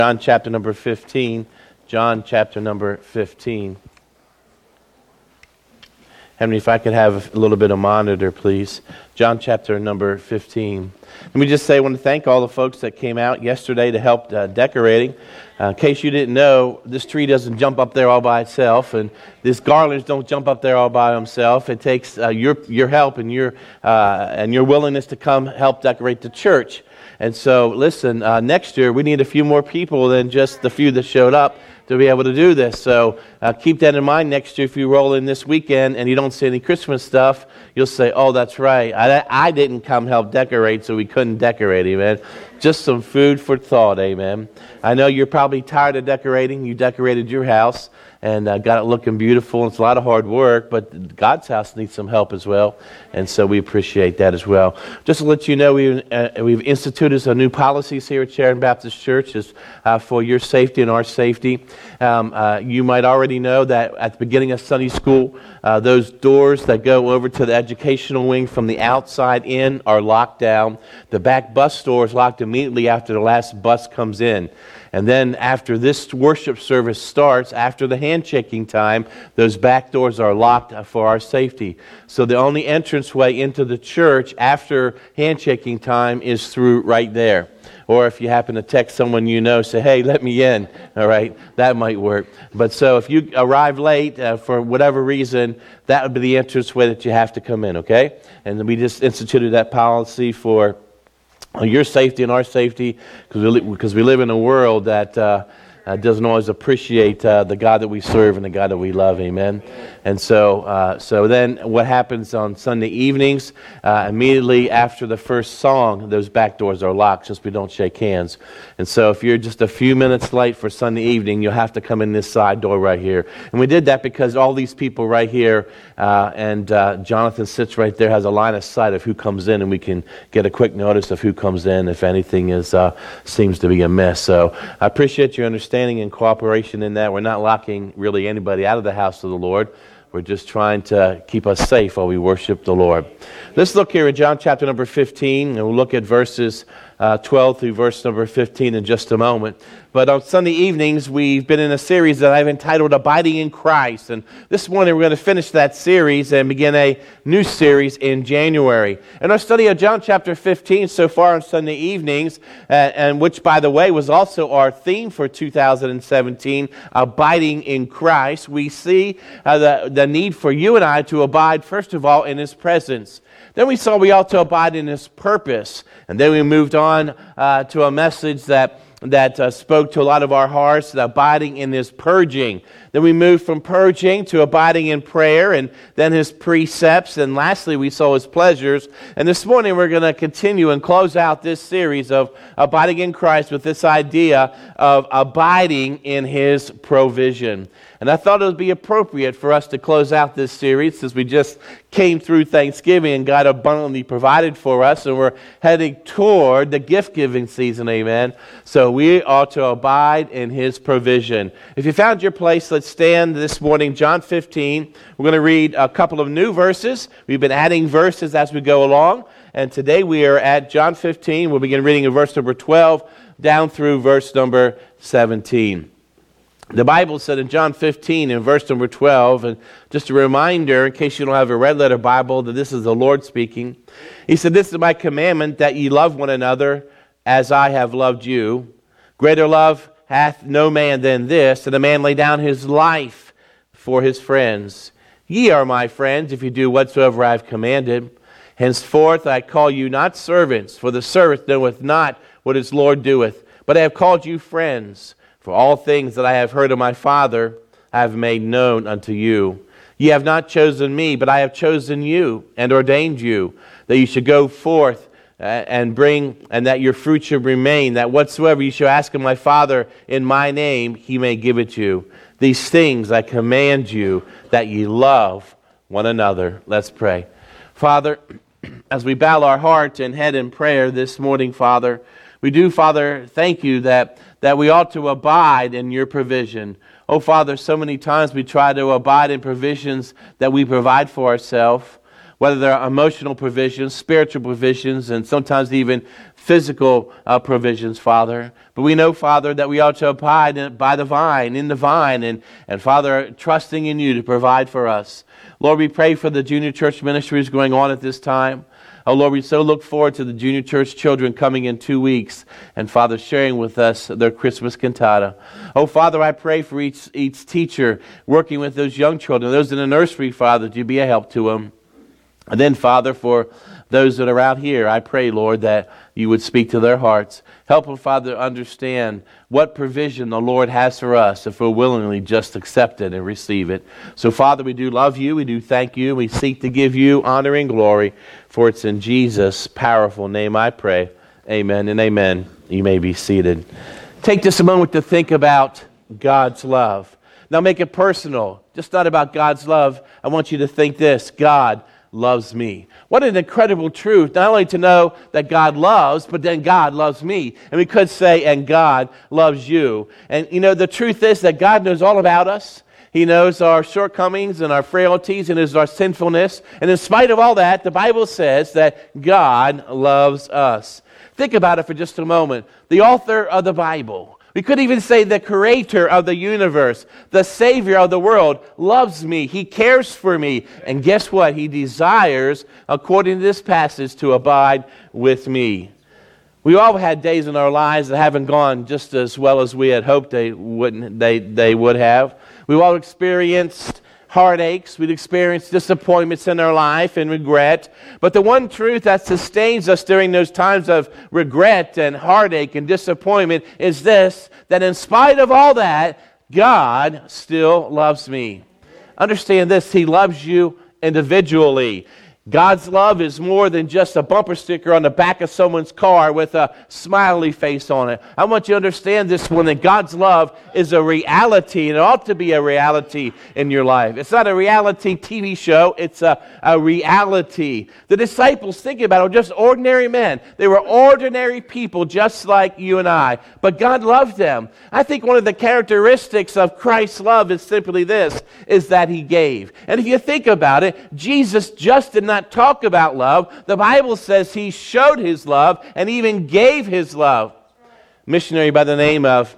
John chapter number 15. John chapter number 15. Henry, if I could have a little bit of monitor, please. John chapter number 15. Let me just say, I want to thank all the folks that came out yesterday to help decorating. In case you didn't know, this tree doesn't jump up there all by itself, and these garlands don't jump up there all by themselves. It takes your help and your willingness to come help decorate the church. And so, listen, next year we need a few more people than just the few that showed up to be able to do this. So keep that in mind next year. If you roll in this weekend and you don't see any Christmas stuff, you'll say, oh, that's right. I didn't come help decorate, so we couldn't decorate, amen. Just some food for thought, amen. I know you're probably tired of decorating. You decorated your house and got it looking beautiful. It's a lot of hard work, but God's house needs some help as well, and so we appreciate that as well. Just to let you know, we've instituted some new policies here at Sharon Baptist Church for your safety and our safety. You might already know that at the beginning of Sunday school, those doors that go over to the educational wing from the outside in are locked down. The back bus door is locked immediately after the last bus comes in. And then after this worship service starts, after the handshaking time, those back doors are locked for our safety. So the only entranceway into the church after handshaking time is through right there. Or if you happen to text someone you know, say, hey, let me in, all right? That might work. But so if you arrive late for whatever reason, that would be the entranceway that you have to come in, okay? And we just instituted that policy for your safety and our safety, because we live in a world that doesn't always appreciate the God that we serve and the God that we love, amen. And so then what happens on Sunday evenings, immediately after the first song, those back doors are locked, just we don't shake hands. And so if you're just a few minutes late for Sunday evening, you'll have to come in this side door right here. And we did that because all these people right here, and Jonathan sits right there, has a line of sight of who comes in, and we can get a quick notice of who comes in if anything seems to be amiss. So I appreciate your understanding and cooperation in that. We're not locking really anybody out of the house of the Lord. We're just trying to keep us safe while we worship the Lord. Let's look here at John chapter number 15, and we'll look at verses 12 through verse number 15 in just a moment. But on Sunday evenings, we've been in a series that I've entitled Abiding in Christ. And this morning, we're going to finish that series and begin a new series in January. And our study of John chapter 15 so far on Sunday evenings, and which, by the way, was also our theme for 2017, Abiding in Christ, we see the need for you and I to abide, first of all, in His presence. Then we saw we ought to abide in His purpose. And then we moved on to a message that spoke to a lot of our hearts, abiding in His purging. Then we moved from purging to abiding in prayer, and then His precepts, and lastly we saw His pleasures. And this morning we're going to continue and close out this series of abiding in Christ with this idea of abiding in His provision. And I thought it would be appropriate for us to close out this series since we just came through Thanksgiving and God abundantly provided for us, and we're heading toward the gift-giving season, amen. So we ought to abide in His provision. If you found your place, let's stand this morning, John 15. We're going to read a couple of new verses. We've been adding verses as we go along, and today we are at John 15. We'll begin reading in verse number 12 down through verse number 17. The Bible said in John 15 in verse number 12, and just a reminder in case you don't have a red letter Bible that this is the Lord speaking. He said, "This is my commandment, that ye love one another as I have loved you. Greater love hath no man than this, that a man lay down his life for his friends. Ye are my friends, if you do whatsoever I have commanded. Henceforth I call you not servants, for the servant knoweth not what his Lord doeth. But I have called you friends. For all things that I have heard of my Father I have made known unto you. Ye have not chosen me, but I have chosen you, and ordained you, that you should go forth and bring, and that your fruit should remain, that whatsoever you shall ask of my Father in my name, He may give it you. These things I command you, that ye love one another." Let's pray. Father, as we bow our heart and head in prayer this morning, Father, we do, Father, thank you that we ought to abide in your provision. Oh, Father, so many times we try to abide in provisions that we provide for ourselves. whether they're emotional provisions, spiritual provisions, and sometimes even physical provisions, Father. But we know, Father, that we ought to abide by the vine, in the vine, and Father, trusting in you to provide for us. Lord, we pray for the junior church ministries going on at this time. Oh, Lord, we so look forward to the junior church children coming in 2 weeks and, Father, sharing with us their Christmas cantata. Oh, Father, I pray for each teacher working with those young children, those in the nursery, Father, to be a help to them. And then, Father, for those that are out here, I pray, Lord, that you would speak to their hearts. Help them, Father, understand what provision the Lord has for us if we'll willingly just accept it and receive it. So, Father, we do love you. We do thank you. We seek to give you honor and glory. For it's in Jesus' powerful name I pray. Amen and amen. You may be seated. Take just a moment to think about God's love. Now make it personal. Just not about God's love. I want you to think this: God loves me. What an incredible truth, not only to know that God loves, but then God loves me. And we could say, and God loves you. And you know, the truth is that God knows all about us. He knows our shortcomings and our frailties and our sinfulness. And in spite of all that, the Bible says that God loves us. Think about it for just a moment. The author of the Bible, we could even say the creator of the universe, the Savior of the world, loves me. He cares for me. And guess what? He desires, according to this passage, to abide with me. We all had days in our lives that haven't gone just as well as we had hoped they would have. We've all experienced heartaches. We've experienced disappointments in our life and regret. But the one truth that sustains us during those times of regret and heartache and disappointment is this: that in spite of all that, God still loves me. Understand this: He loves you individually. God's love is more than just a bumper sticker on the back of someone's car with a smiley face on it. I want you to understand this one, that God's love is a reality, and it ought to be a reality in your life. It's not a reality TV show, it's a reality. The disciples, think about it, were just ordinary men. They were ordinary people just like you and I, but God loved them. I think one of the characteristics of Christ's love is simply this, is that He gave. And if you think about it, Jesus just did not talk about love. The Bible says He showed His love and even gave His love. A missionary by the name of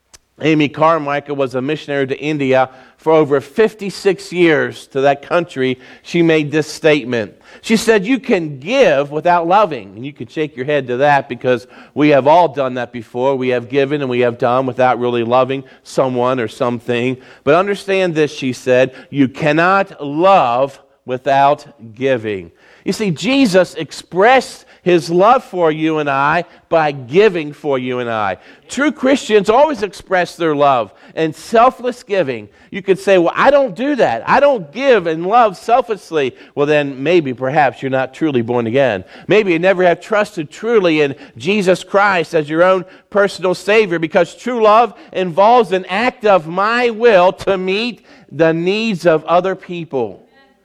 Amy Carmichael was a missionary to India for over 56 years to that country. She made this statement. She said, you can give without loving. And you can shake your head to that, because we have all done that before. We have given and we have done without really loving someone or something. But understand this, she said, you cannot love without giving. You see, Jesus expressed His love for you and I by giving for you and I. True Christians always express their love in selfless giving. You could say, well, I don't do that. I don't give and love selflessly. Well, then maybe, perhaps, you're not truly born again. Maybe you never have trusted truly in Jesus Christ as your own personal Savior, because true love involves an act of my will to meet the needs of other people.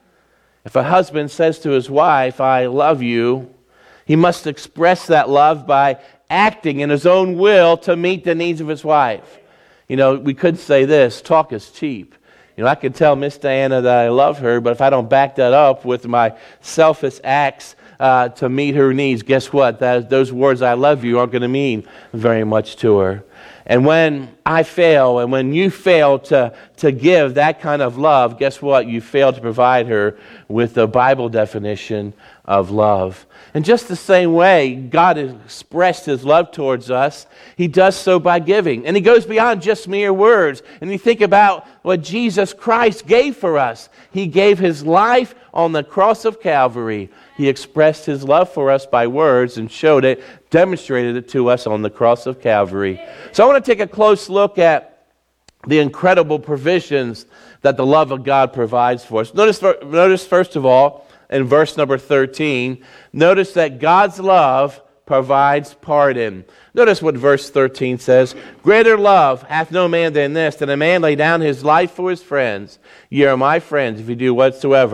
If a husband says to his wife, I love you, he must express that love by acting in his own will to meet the needs of his wife. You know, we could say this: talk is cheap. You know, I could tell Miss Diana that I love her, but if I don't back that up with my selfish acts to meet her needs, guess what? Those words, I love you, aren't going to mean very much to her. And when I fail, and when you fail to give that kind of love, guess what? You fail to provide her with the Bible definition of love. In just the same way God has expressed His love towards us, He does so by giving. And He goes beyond just mere words. And you think about what Jesus Christ gave for us. He gave His life on the cross of Calvary. He expressed His love for us by words and showed it, demonstrated it to us on the cross of Calvary. So I want to take a close look at the incredible provisions that the love of God provides for us. Notice first of all, in verse number 13, notice that God's love provides pardon. Notice what verse 13 says. Greater love hath no man than this, that a man lay down his life for his friends. Ye are my friends if you do whatsoever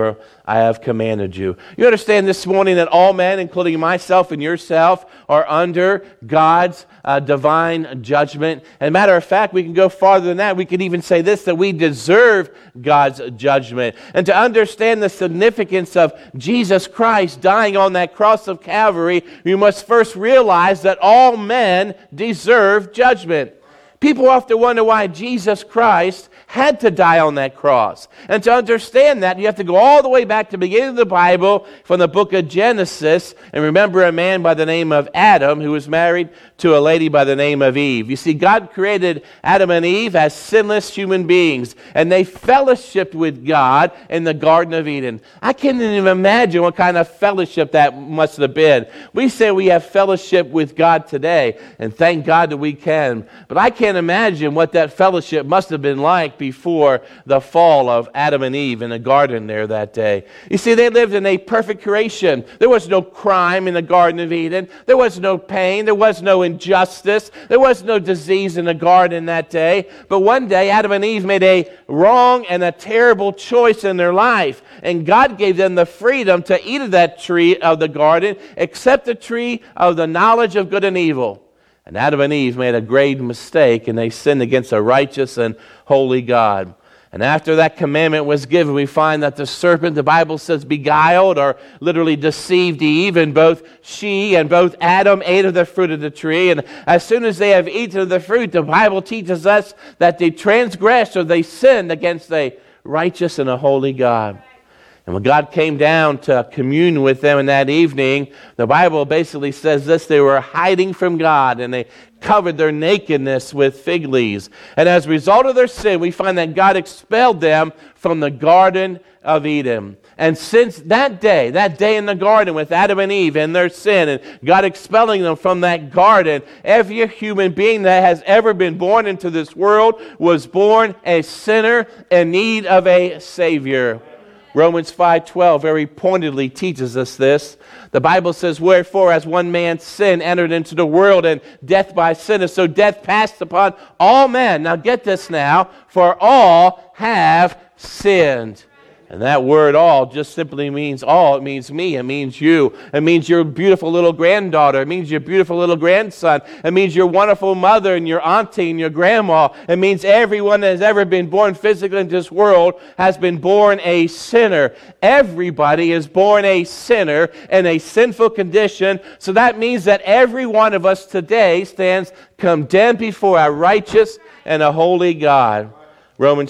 I have commanded you. You understand this morning that all men, including myself and yourself, are under God's divine judgment. And matter of fact, we can go farther than that. We can even say this, that we deserve God's judgment. And to understand the significance of Jesus Christ dying on that cross of Calvary, you must first realize that all men deserve judgment. People often wonder why Jesus Christ had to die on that cross. And to understand that, you have to go all the way back to the beginning of the Bible, from the book of Genesis, and remember a man by the name of Adam who was married to a lady by the name of Eve. You see, God created Adam and Eve as sinless human beings, and they fellowshiped with God in the Garden of Eden. I can't even imagine what kind of fellowship that must have been. We say we have fellowship with God today, and thank God that we can. But I can't imagine what that fellowship must have been like before the fall of Adam and Eve in the garden there that day. You see, they lived in a perfect creation. There was no crime in the Garden of Eden. There was no pain. There was no injustice. There was no disease in the garden that day. But one day, Adam and Eve made a wrong and a terrible choice in their life. And God gave them the freedom to eat of that tree of the garden, except the tree of the knowledge of good and evil. And Adam and Eve made a grave mistake, and they sinned against a righteous and holy God. And after that commandment was given, we find that the serpent, the Bible says, beguiled or literally deceived Eve, and both she and both Adam ate of the fruit of the tree. And as soon as they have eaten of the fruit, the Bible teaches us that they transgressed or they sinned against a righteous and a holy God. And when God came down to commune with them in that evening, the Bible basically says this: they were hiding from God, and they covered their nakedness with fig leaves. And as a result of their sin, we find that God expelled them from the Garden of Eden. And since that day in the garden with Adam and Eve and their sin, and God expelling them from that garden, every human being that has ever been born into this world was born a sinner in need of a Savior. Romans 5:12 very pointedly teaches us this. The Bible says, wherefore as one man's sin entered into the world, and death by sin, and so death passed upon all men. Now get this now, for all have sinned. And that word all just simply means all. It means me. It means you. It means your beautiful little granddaughter. It means your beautiful little grandson. It means your wonderful mother and your auntie and your grandma. It means everyone that has ever been born physically into this world has been born a sinner. Everybody is born a sinner in a sinful condition. So that means that every one of us today stands condemned before a righteous and a holy God. Romans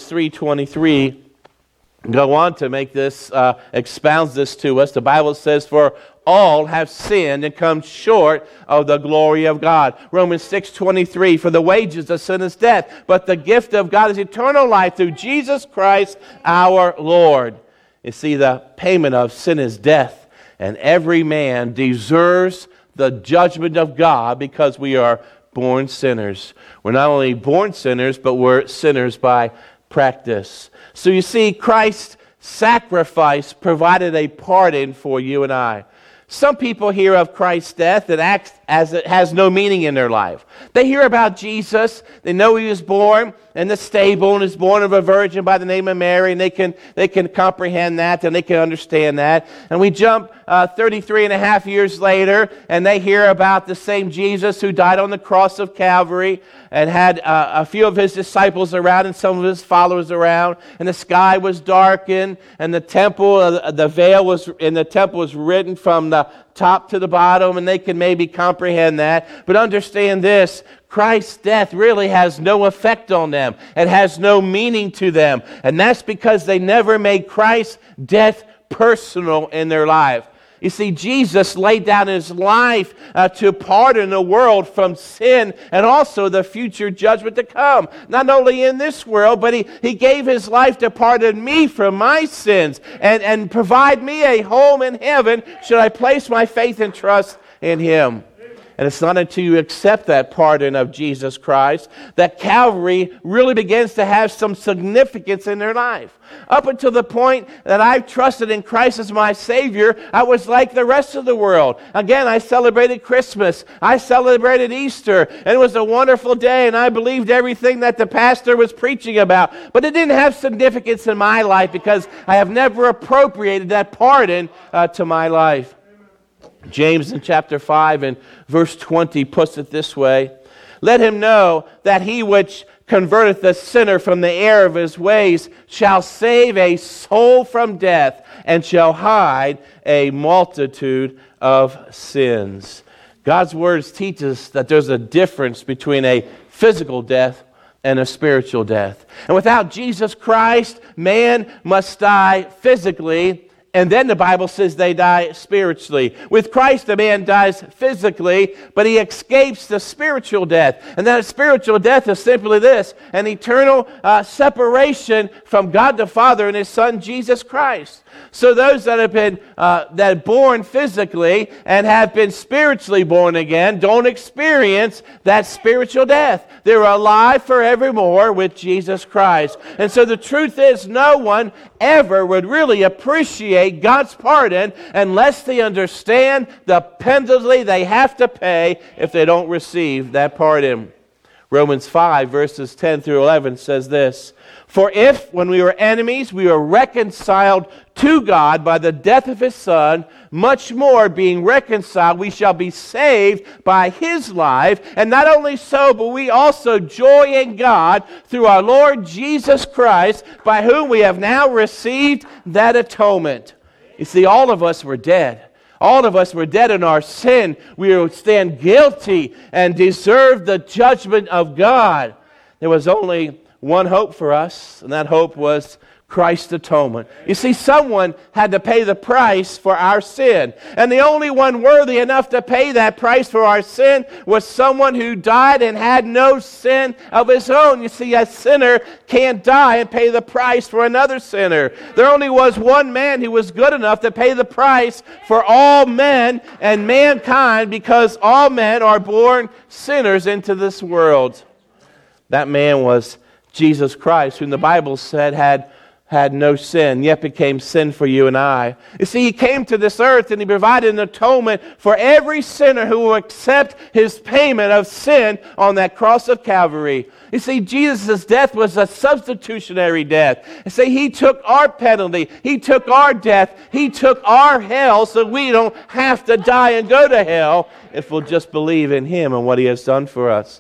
3:23 go on to make this, expounds this to us. The Bible says, for all have sinned and come short of the glory of God. Romans 6:23, for the wages of sin is death, but the gift of God is eternal life through Jesus Christ our Lord. You see, the payment of sin is death, and every man deserves the judgment of God because we are born sinners. We're not only born sinners, but we're sinners by practice. So you see, Christ's sacrifice provided a pardon for you and I. Some people hear of Christ's death and act as it has no meaning in their life. They hear about Jesus. They know he was born in the stable and is born of a virgin by the name of Mary, and they can comprehend that and they can understand that. And we jump 33 and a half years later, and they hear about the same Jesus who died on the cross of Calvary and had a few of his disciples around and some of his followers around, and the sky was darkened, and the temple, the veil was in the temple was written from the top to the bottom, and they can maybe comprehend that. But understand this: Christ's death really has no effect on them. It has no meaning to them. And that's because they never made Christ's death personal in their life. You see, Jesus laid down his life to pardon the world from sin and also the future judgment to come. Not only in this world, but he gave his life to pardon me from my sins and provide me a home in heaven should I place my faith and trust in him. And it's not until you accept that pardon of Jesus Christ that Calvary really begins to have some significance in their life. Up until the point that I trusted in Christ as my Savior, I was like the rest of the world. Again, I celebrated Christmas. I celebrated Easter. And it was a wonderful day, and I believed everything that the pastor was preaching about. But it didn't have significance in my life because I have never appropriated that pardon to my life. James in chapter 5 and verse 20 puts it this way: let him know that he which converteth the sinner from the error of his ways shall save a soul from death and shall hide a multitude of sins. God's words teach us that there's a difference between a physical death and a spiritual death. And without Jesus Christ, man must die physically, and then the Bible says they die spiritually. With Christ, a man dies physically, but he escapes the spiritual death. And that spiritual death is simply this: an eternal separation from God the Father and His Son, Jesus Christ. So those that have been born physically and have been spiritually born again don't experience that spiritual death. They're alive forevermore with Jesus Christ. And so the truth is, no one ever would really appreciate God's pardon unless they understand the penalty they have to pay if they don't receive that pardon. Romans 5 verses 10 through 11 says this: for if, when we were enemies, we were reconciled to God by the death of His Son, much more, being reconciled, we shall be saved by His life. And not only so, but we also joy in God through our Lord Jesus Christ, by whom we have now received that atonement. You see, all of us were dead. All of us were dead in our sin. We would stand guilty and deserve the judgment of God. There was only one hope for us, and that hope was Christ's atonement. You see, someone had to pay the price for our sin. And the only one worthy enough to pay that price for our sin was someone who died and had no sin of his own. You see, a sinner can't die and pay the price for another sinner. There only was one man who was good enough to pay the price for all men and mankind, because all men are born sinners into this world. That man was Jesus Christ, whom the Bible said had no sin, yet became sin for you and I. You see, He came to this earth and He provided an atonement for every sinner who will accept His payment of sin on that cross of Calvary. You see, Jesus' death was a substitutionary death. You see, He took our penalty, He took our death, He took our hell, so we don't have to die and go to hell if we'll just believe in Him and what He has done for us.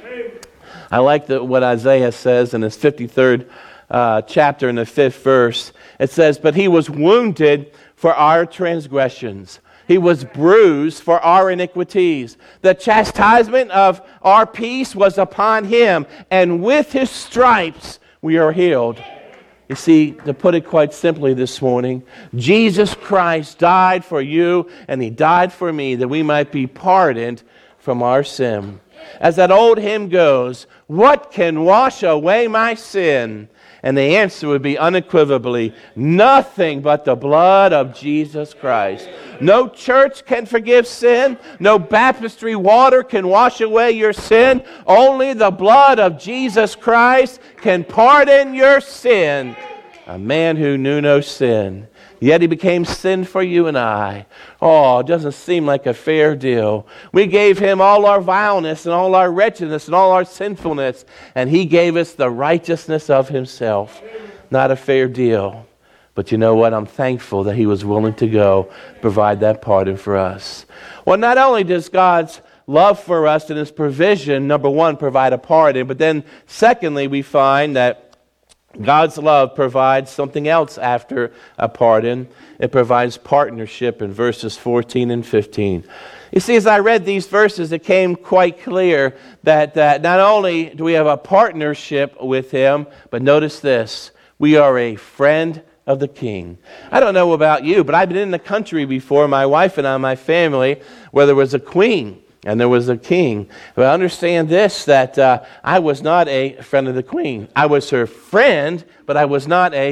I like what Isaiah says in his 53rd chapter in the 5th verse. It says, but He was wounded for our transgressions. He was bruised for our iniquities. The chastisement of our peace was upon Him, and with His stripes we are healed. You see, to put it quite simply this morning, Jesus Christ died for you and He died for me that we might be pardoned from our sin. As that old hymn goes, what can wash away my sin? And the answer would be unequivocally, nothing but the blood of Jesus Christ. No church can forgive sin. No baptistry water can wash away your sin. Only the blood of Jesus Christ can pardon your sin. A man who knew no sin, yet He became sin for you and I. Oh, it doesn't seem like a fair deal. We gave Him all our vileness and all our wretchedness and all our sinfulness, and He gave us the righteousness of Himself. Not a fair deal. But you know what? I'm thankful that He was willing to go provide that pardon for us. Well, not only does God's love for us and His provision, number one, provide a pardon, but then secondly, we find that God's love provides something else after a pardon. It provides partnership in verses 14 and 15. You see, as I read these verses, it came quite clear that not only do we have a partnership with Him, but notice this: we are a friend of the King. I don't know about you, but I've been in the country before, my wife and I, my family, where there was a queen and there was a king. But understand this, that I was not a friend of the queen. I was her friend, but I was not a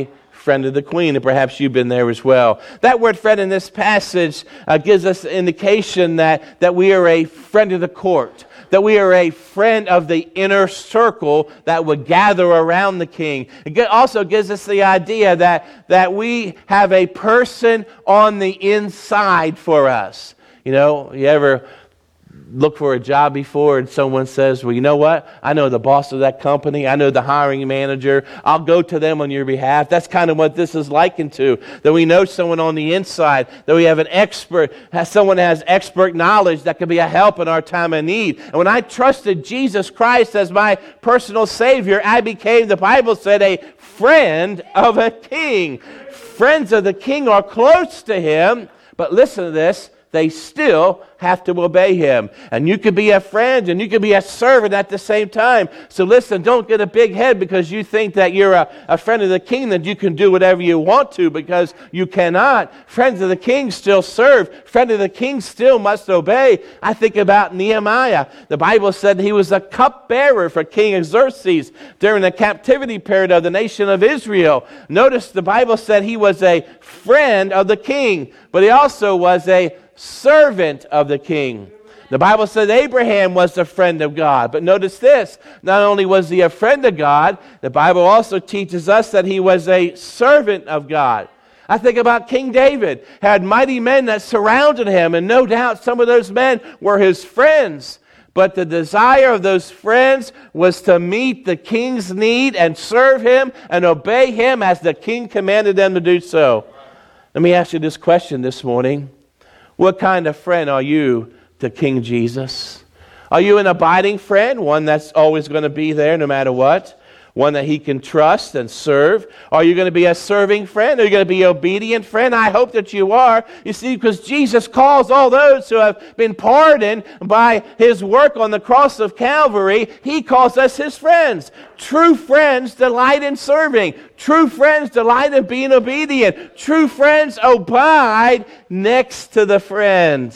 friend of the queen, and perhaps you've been there as well. That word friend in this passage gives us an indication that we are a friend of the court, that we are a friend of the inner circle that would gather around the king. It also gives us the idea that we have a person on the inside for us. You know, you ever look for a job before and someone says, well, you know what? I know the boss of that company. I know the hiring manager. I'll go to them on your behalf. That's kind of what this is likened to. That we know someone on the inside, that we have an expert, someone that has expert knowledge that can be a help in our time of need. And when I trusted Jesus Christ as my personal Savior, I became, the Bible said, a friend of a king. Friends of the king are close to him, but listen to this, they still have to obey him. And you could be a friend and you could be a servant at the same time. So listen, don't get a big head because you think that you're a friend of the king, that you can do whatever you want to, because you cannot. Friends of the king still serve. Friend of the king still must obey. I think about Nehemiah. The Bible said he was a cupbearer for King Xerxes during the captivity period of the nation of Israel. Notice the Bible said he was a friend of the king, but he also was a servant of the king. The Bible said Abraham was a friend of God. But notice this, not only was he a friend of God, the Bible also teaches us that he was a servant of God. I think about King David, had mighty men that surrounded him, and no doubt some of those men were his friends. But the desire of those friends was to meet the king's need and serve him and obey him as the king commanded them to do so. Let me ask you this question this morning. What kind of friend are you to King Jesus? Are you an abiding friend, one that's always going to be there no matter what? One that he can trust and serve? Are you going to be a serving friend? Are you going to be an obedient friend? I hope that you are. You see, because Jesus calls all those who have been pardoned by his work on the cross of Calvary, he calls us his friends. True friends delight in serving. True friends delight in being obedient. True friends abide next to the friend.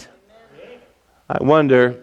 I wonder,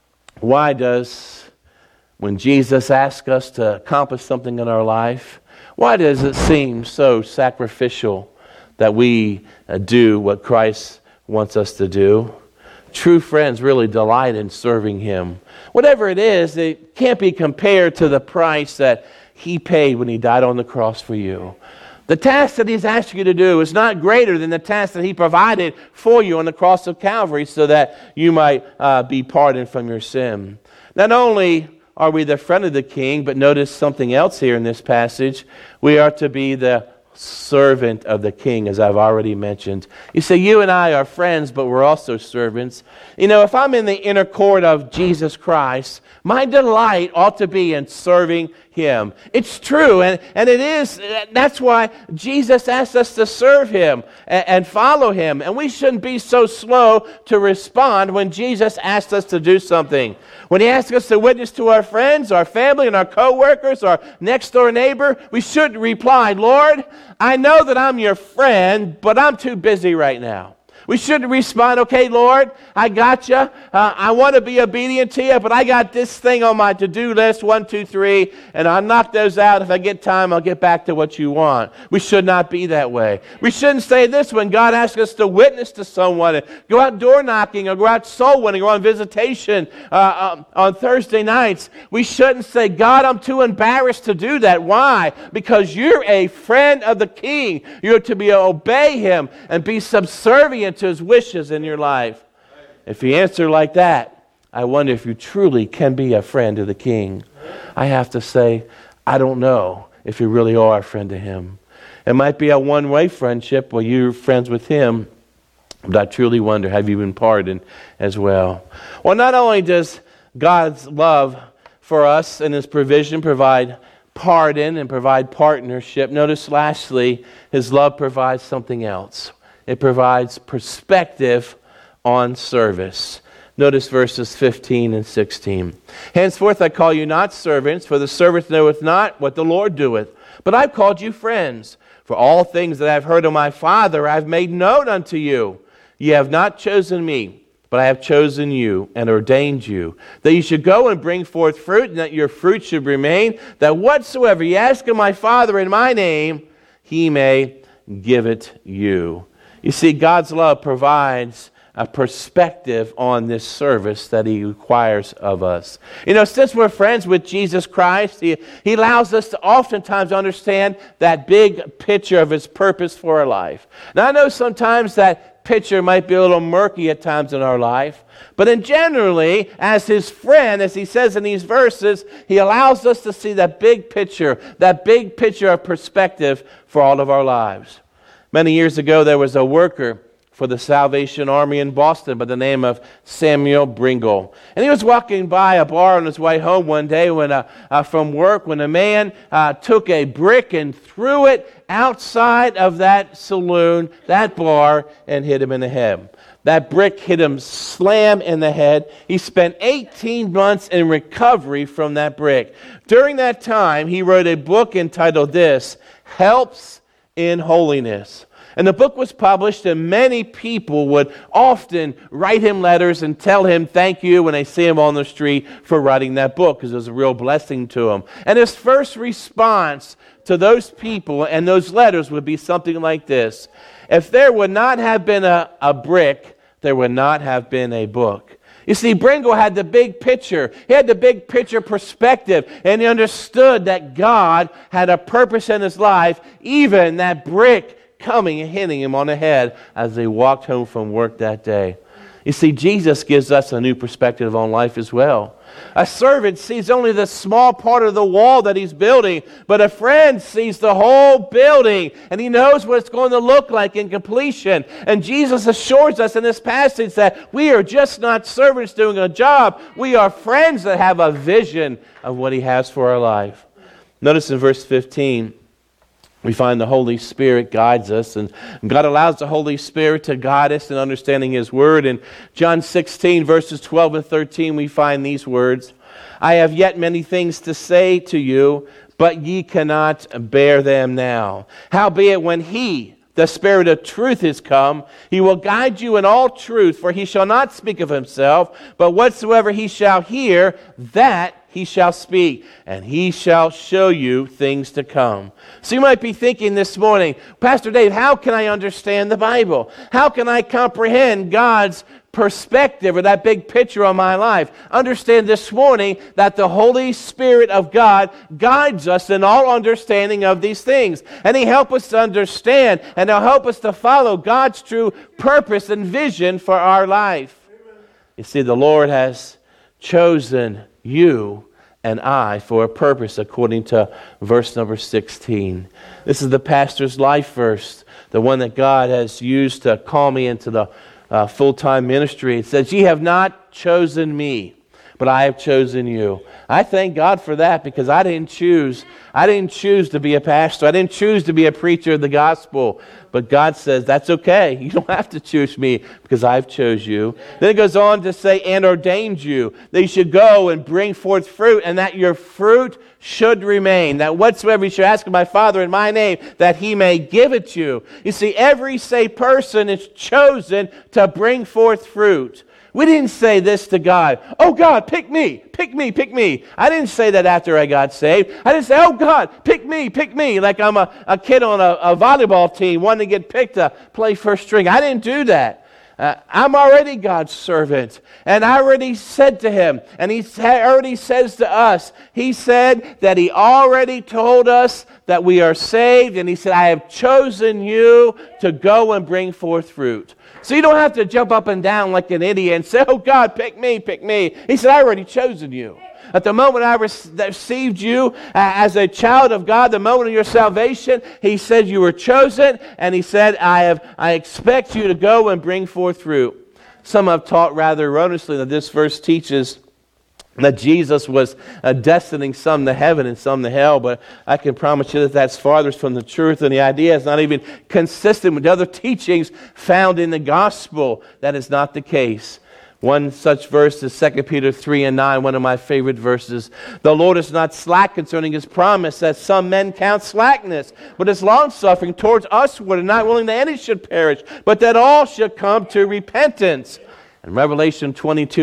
why does, when Jesus asks us to accomplish something in our life, why does it seem so sacrificial that we do what Christ wants us to do? True friends really delight in serving him. Whatever it is, it can't be compared to the price that he paid when he died on the cross for you. The task that he's asking you to do is not greater than the task that he provided for you on the cross of Calvary so that you might be pardoned from your sin. Not only are we the friend of the king, but notice something else here in this passage. We are to be the servant of the king, as I've already mentioned. You say, you and I are friends, but we're also servants. You know, if I'm in the inner court of Jesus Christ, my delight ought to be in serving him. It's true, and it is. That's why Jesus asked us to serve him and follow him. And we shouldn't be so slow to respond when Jesus asks us to do something. When he asks us to witness to our friends, our family, and our co-workers, our next-door neighbor, we should reply, Lord, I know that I'm your friend, but I'm too busy right now. We shouldn't respond, okay, Lord, I got you. I want to be obedient to you, but I got this thing on my to-do list, 1, 2, 3, and I'll knock those out. If I get time, I'll get back to what you want. We should not be that way. We shouldn't say this when God asks us to witness to someone, and go out door knocking or go out soul winning or on visitation on Thursday nights. We shouldn't say, God, I'm too embarrassed to do that. Why? Because you're a friend of the king. You're to be obey him and be subservient to his wishes in your life. If you answer like that, I wonder if you truly can be a friend of the king. I have to say, I don't know if you really are a friend to him. It might be a one-way friendship where you're friends with him, but I truly wonder, have you been pardoned as well? Well, not only does God's love for us and his provision provide pardon and provide partnership, notice lastly, his love provides something else. It provides perspective on service. Notice verses 15 and 16. Henceforth I call you not servants, for the servant knoweth not what the Lord doeth. But I've called you friends. For all things that I have heard of my Father I have made known unto you. Ye have not chosen me, but I have chosen you and ordained you, that you should go and bring forth fruit, and that your fruit should remain, that whatsoever ye ask of my Father in my name, He may give it you. You see, God's love provides a perspective on this service that He requires of us. You know, since we're friends with Jesus Christ, He allows us to oftentimes understand that big picture of His purpose for our life. Now, I know sometimes that picture might be a little murky at times in our life, but in generally, as His friend, as He says in these verses, He allows us to see that big picture of perspective for all of our lives. Many years ago, there was a worker for the Salvation Army in Boston by the name of Samuel Bringle. And he was walking by a bar on his way home one day from work when a man took a brick and threw it outside of that saloon, that bar, and hit him in the head. That brick hit him slam in the head. He spent 18 months in recovery from that brick. During that time, he wrote a book entitled this, Helps in Holiness. And the book was published, and many people would often write him letters and tell him thank you when they see him on the street for writing that book, because it was a real blessing to him. And his first response to those people and those letters would be something like this: if there would not have been a brick, there would not have been a book. You see, Bringle had the big picture. He had the big picture perspective, and he understood that God had a purpose in his life, even that brick coming and hitting him on the head as they walked home from work that day. You see, Jesus gives us a new perspective on life as well. A servant sees only the small part of the wall that he's building, but a friend sees the whole building, and he knows what it's going to look like in completion. And Jesus assures us in this passage that we are just not servants doing a job. We are friends that have a vision of what He has for our life. Notice in verse 15, we find the Holy Spirit guides us, and God allows the Holy Spirit to guide us in understanding His Word. In John 16, verses 12 and 13, we find these words, I have yet many things to say to you, but ye cannot bear them now. Howbeit when He, the Spirit of truth, is come, He will guide you in all truth, for He shall not speak of Himself, but whatsoever He shall hear, that He shall speak, and He shall show you things to come. So you might be thinking this morning, Pastor Dave, how can I understand the Bible? How can I comprehend God's perspective or that big picture on my life? Understand this morning that the Holy Spirit of God guides us in all understanding of these things. And He helps us to understand, and He'll help us to follow God's true purpose and vision for our life. You see, the Lord has chosen you and I for a purpose, according to verse number 16. This is the pastor's life verse, the one that God has used to call me into the full-time ministry. It says, ye have not chosen me, but I have chosen you. I thank God for that, because I didn't choose to be a pastor. I didn't choose to be a preacher of the gospel. But God says, that's okay. You don't have to choose me, because I've chose you. Then it goes on to say, and ordained you, that you should go and bring forth fruit, and that your fruit should remain. That whatsoever you should ask of my Father in my name, that He may give it you. You see, every saved person is chosen to bring forth fruit. We didn't say this to God, oh God, pick me, pick me, pick me. I didn't say that after I got saved. I didn't say, oh God, pick me, like I'm a kid on a volleyball team wanting to get picked to play first string. I didn't do that. I'm already God's servant. And I already said to Him, and He already says to us, He said that He already told us that we are saved, and He said, I have chosen you to go and bring forth fruit. So you don't have to jump up and down like an idiot and say, oh God, pick me, pick me. He said, I already chosen you. At the moment I received you as a child of God, the moment of your salvation, He said you were chosen, and He said, I expect you to go and bring forth fruit. Some have taught rather erroneously that this verse teaches that Jesus was destining some to heaven and some to hell, but I can promise you that that's farthest from the truth, and the idea is not even consistent with other teachings found in the gospel. That is not the case. One such verse is 2 Peter 3 and 9, one of my favorite verses. The Lord is not slack concerning His promise, as some men count slackness, but is longsuffering towards usward, and not willing that any should perish, but that all should come to repentance. In Revelation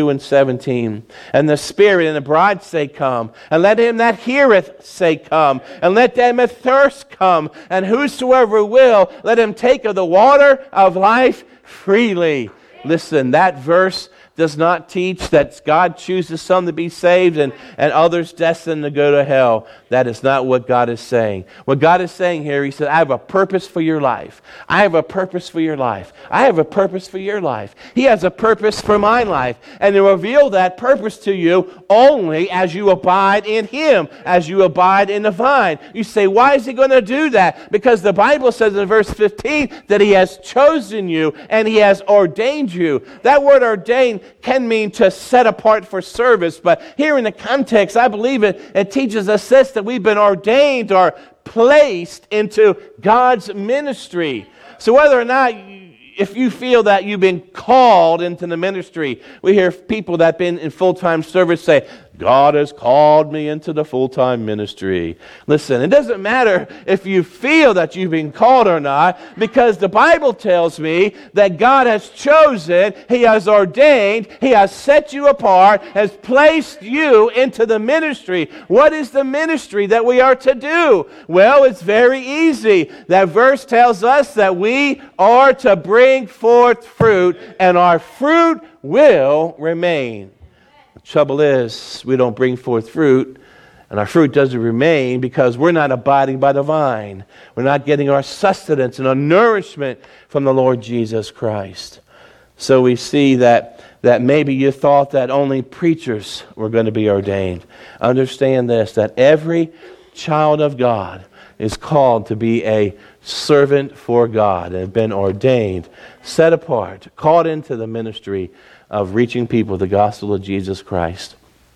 22:17, and the Spirit and the bride say, Come, and let him that heareth say, Come, and let them that thirst come, and whosoever will, let him take of the water of life freely. Listen, that verse does not teach that God chooses some to be saved and others destined to go to hell. That is not what God is saying. What God is saying here, He said, I have a purpose for your life. I have a purpose for your life. I have a purpose for your life. He has a purpose for my life. And to reveal that purpose to you only as you abide in Him, as you abide in the vine. You say, why is He going to do that? Because the Bible says in verse 15 that He has chosen you and He has ordained you. That word ordained can mean to set apart for service, but here in the context, I believe it teaches us this, that we've been ordained or placed into God's ministry. So whether or not, if you feel that you've been called into the ministry, we hear people that have been in full-time service say, God has called me into the full-time ministry. Listen, it doesn't matter if you feel that you've been called or not, because the Bible tells me that God has chosen, He has ordained, He has set you apart, has placed you into the ministry. What is the ministry that we are to do? Well, it's very easy. That verse tells us that we are to bring forth fruit, and our fruit will remain. The trouble is, we don't bring forth fruit, and our fruit doesn't remain because we're not abiding by the vine. We're not getting our sustenance and our nourishment from the Lord Jesus Christ. So we see that maybe you thought that only preachers were going to be ordained. Understand this, that every child of God is called to be a servant for God and have been ordained, set apart, called into the ministry of reaching people with the gospel of Jesus Christ.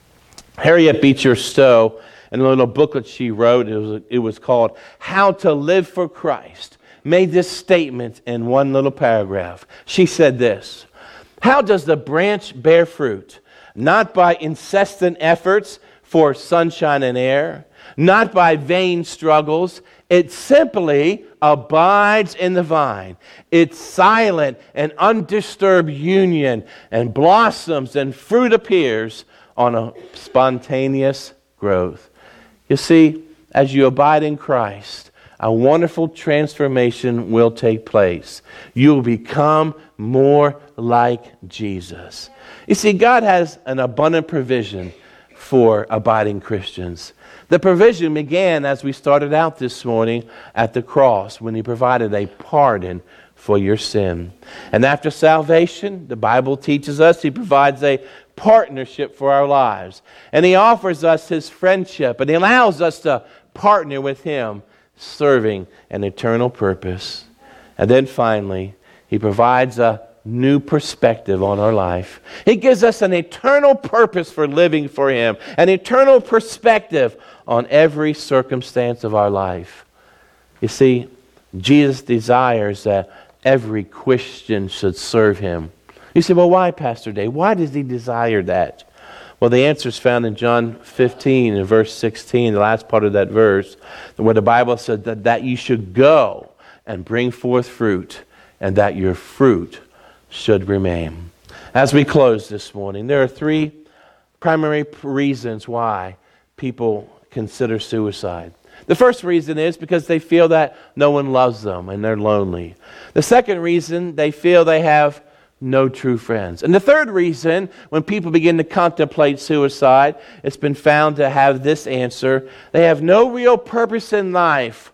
Harriet Beecher Stowe, in a little booklet she wrote, it was called How to Live for Christ, made this statement in one little paragraph. She said this, how does the branch bear fruit? Not by incessant efforts for sunshine and air, not by vain struggles. It simply abides in the vine. It's silent and undisturbed union, and blossoms and fruit appears on a spontaneous growth. You see, as you abide in Christ, a wonderful transformation will take place. You'll become more like Jesus. You see, God has an abundant provision for abiding Christians. The provision began as we started out this morning at the cross when He provided a pardon for your sin. And after salvation, the Bible teaches us He provides a partnership for our lives. And He offers us His friendship, and He allows us to partner with Him, serving an eternal purpose. And then finally, He provides a new perspective on our life. He gives us an eternal purpose for living for Him, an eternal perspective on every circumstance of our life. You see, Jesus desires that every Christian should serve Him. You say, well, why, Pastor Dave? Why does He desire that? Well, the answer is found in John 15 and verse 16, the last part of that verse, where the Bible said that you should go and bring forth fruit, and that your fruit should remain. As we close this morning, there are three primary reasons why people consider suicide. The first reason is because they feel that no one loves them and they're lonely. The second reason, they feel they have no true friends. And the third reason, when people begin to contemplate suicide, it's been found to have this answer: they have no real purpose in life,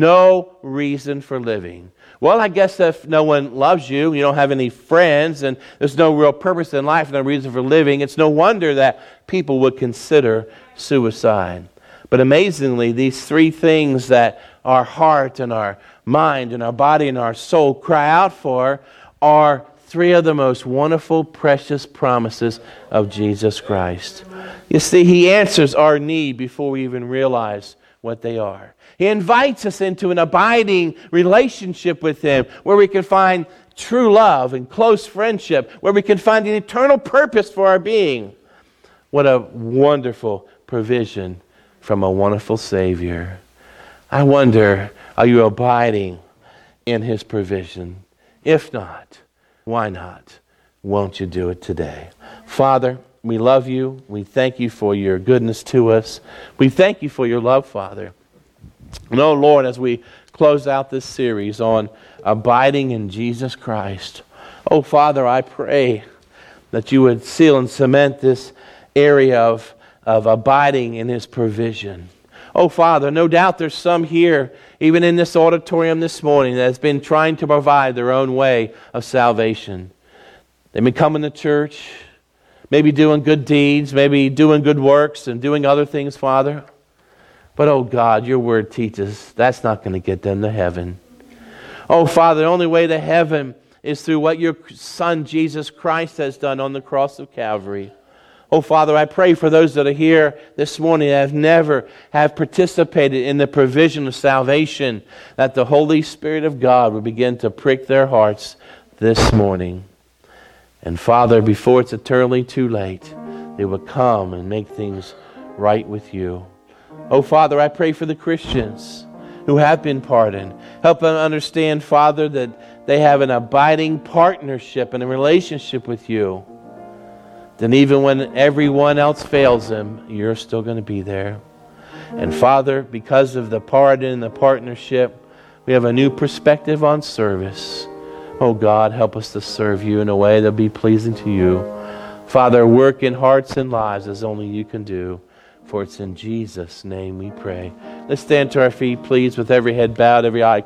no reason for living. Well, I guess if no one loves you, you don't have any friends, and there's no real purpose in life, no reason for living, it's no wonder that people would consider suicide. But amazingly, these three things that our heart and our mind and our body and our soul cry out for are three of the most wonderful, precious promises of Jesus Christ. You see, He answers our need before we even realize what they are. He invites us into an abiding relationship with Him where we can find true love and close friendship, where we can find an eternal purpose for our being. What a wonderful provision from a wonderful Savior. I wonder, are you abiding in His provision? If not, why not? won't you do it today? Father, we love you. We thank you for your goodness to us. We thank you for your love, Father. And oh, Lord, as we close out this series on abiding in Jesus Christ, oh, Father, I pray that you would seal and cement this area of abiding in His provision. Oh, Father, no doubt there's some here, even in this auditorium this morning, that has been trying to provide their own way of salvation. They've been coming to church, maybe doing good deeds, maybe doing good works and doing other things, Father. But, oh God, your word teaches that's not going to get them to heaven. Oh, Father, the only way to heaven is through what your Son, Jesus Christ, has done on the cross of Calvary. Oh, Father, I pray for those that are here this morning that have never participated in the provision of salvation, that the Holy Spirit of God would begin to prick their hearts this morning. And Father, before it's eternally too late, they will come and make things right with you. Oh, Father, I pray for the Christians who have been pardoned. Help them understand, Father, that they have an abiding partnership and a relationship with you. Then even when everyone else fails them, you're still going to be there. And Father, because of the pardon and the partnership, we have a new perspective on service. Oh God, help us to serve you in a way that'll be pleasing to you. Father, work in hearts and lives as only you can do. For it's in Jesus' name we pray. Let's stand to our feet, please, with every head bowed, every eye